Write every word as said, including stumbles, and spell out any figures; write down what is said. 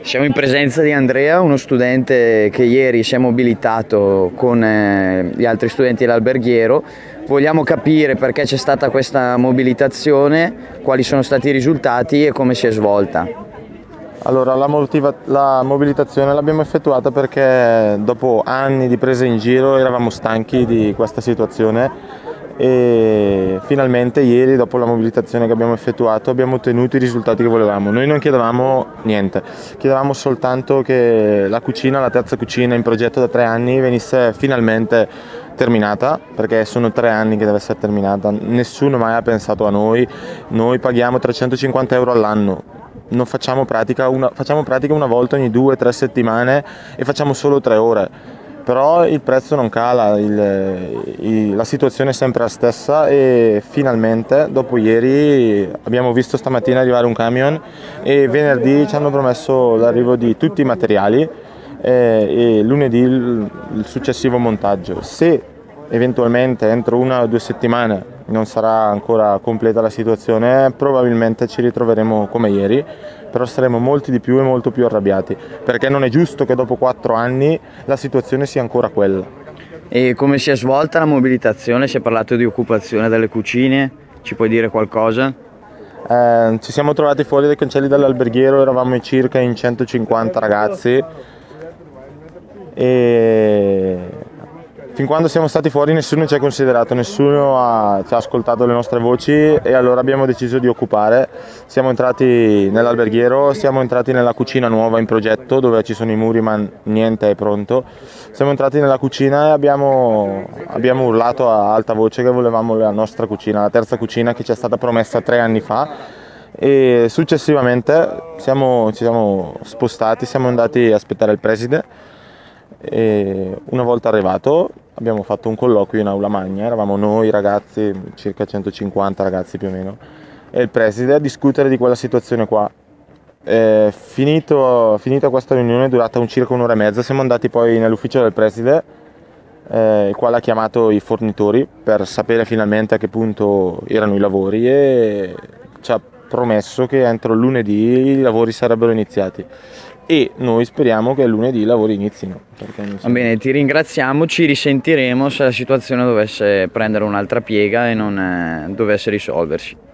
Siamo in presenza di Andrea, uno studente che ieri si è mobilitato con eh, gli altri studenti dell'alberghiero. Vogliamo capire perché c'è stata questa mobilitazione, quali sono stati i risultati e come si è svolta. Allora, la, motiva- la mobilitazione l'abbiamo effettuata perché dopo anni di prese in giro eravamo stanchi di questa situazione e finalmente ieri, dopo la mobilitazione che abbiamo effettuato, abbiamo ottenuto i risultati che volevamo. Noi non chiedevamo niente, chiedevamo soltanto che la cucina, la terza cucina in progetto da tre anni, venisse finalmente terminata, perché sono tre anni che deve essere terminata. Nessuno mai ha pensato a noi. Noi paghiamo trecentocinquanta euro all'anno, non facciamo pratica una, facciamo pratica una volta ogni due o tre settimane e facciamo solo tre ore. Però il prezzo non cala, il, il, la situazione è sempre la stessa e finalmente dopo ieri abbiamo visto stamattina arrivare un camion e venerdì ci hanno promesso l'arrivo di tutti i materiali e, e lunedì il, il successivo montaggio. Se eventualmente entro una o due settimane non sarà ancora completa la situazione, probabilmente ci ritroveremo come ieri, però saremo molti di più e molto più arrabbiati, perché non è giusto che dopo quattro anni la situazione sia ancora quella. E come si è svolta la mobilitazione? Si è parlato di occupazione delle cucine, ci puoi dire qualcosa? Eh, ci siamo trovati fuori dai cancelli dell'alberghiero, eravamo circa in centocinquanta ragazzi e fin quando siamo stati fuori nessuno ci ha considerato, nessuno ha, ci ha ascoltato le nostre voci e allora abbiamo deciso di occupare. Siamo entrati nell'alberghiero, siamo entrati nella cucina nuova in progetto dove ci sono i muri ma niente è pronto. Siamo entrati nella cucina e abbiamo, abbiamo urlato a alta voce che volevamo la nostra cucina, la terza cucina che ci è stata promessa tre anni fa. E successivamente siamo, ci siamo spostati, siamo andati a aspettare il preside. E una volta arrivato abbiamo fatto un colloquio in aula magna, eravamo noi ragazzi, circa centocinquanta ragazzi più o meno, e il preside a discutere di quella situazione qua. E finito, finita questa riunione durata un circa un'ora e mezza, siamo andati poi nell'ufficio del preside, eh, il quale ha chiamato i fornitori per sapere finalmente a che punto erano i lavori e ci ha promesso che entro lunedì i lavori sarebbero iniziati. E noi speriamo che lunedì i lavori inizino. Va bene, ti ringraziamo, ci risentiremo se la situazione dovesse prendere un'altra piega e non eh, dovesse risolversi.